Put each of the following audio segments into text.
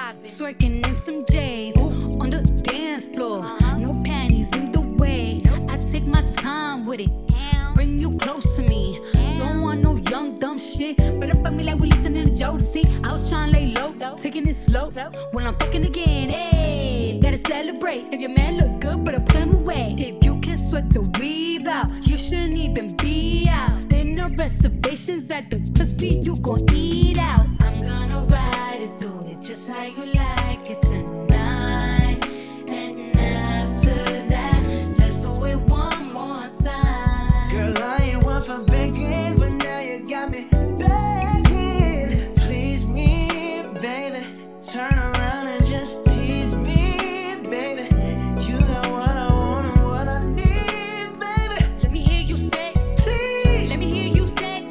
Twerking in some J's on the dance floor. No panties in the way. I take my time with it. Bring you close to me. Don't want no young dumb shit. Better fuck me like we listening to Jodeci. I was trying to lay low, taking it slow. When I'm fucking again, hey, gotta celebrate. If your man look good, better put him away. If you can sweat the weave out, you shouldn't even be out. There no reservations at the pussy, you gon' eat out. I'm gonna ride it, do it just how you like it tonight. And after that, let's do it one more time. Girl, I ain't one for begging, but now you got me begging. Please me, baby. Turn around and just tease me, baby. You got what I want and what I need, baby. Let me hear you say, Please, let me hear you say,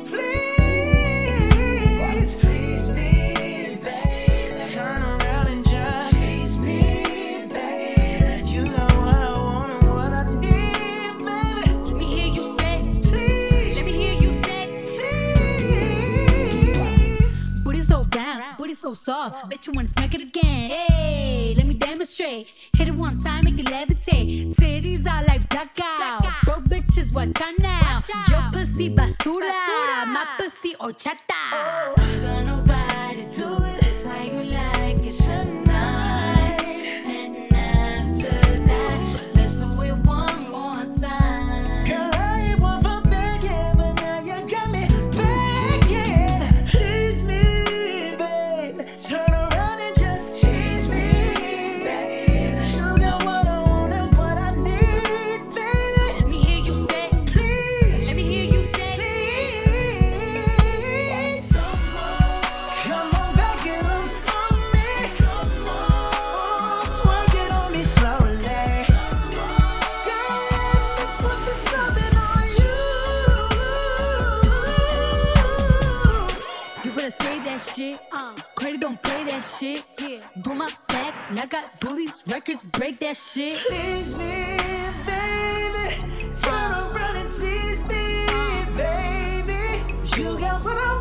please, please me, baby. Turn around and just tease me, baby. You got what I want and what I need, baby. let me hear you say, Please, let me hear you say. please. Booty so round, booty so soft. Bet you wanna smack it again. Hey, let me demonstrate. Hit it one time, make it levitate. Titties are like blackout. Broke bitches, watch out now. Your pussy basura, my pussy horchata. I'm gonna ride it, do it just how you like it tonight. And after that, let's do it one more time. Girl, I ain't one for begging, but now you got me begging. Please me, babe. Turn around and just tease me, babe. You got what I want and what I need, baby. Let me hear you say, Please, let me hear you say. please. Come on back and look for me. Twerk it on me slowly. Girl, let me put this loving on you. You better say that shit. Credit don't play that shit. Do my back like I do these records, break that shit. Please me, baby. Turn around and tease me, baby. You got what I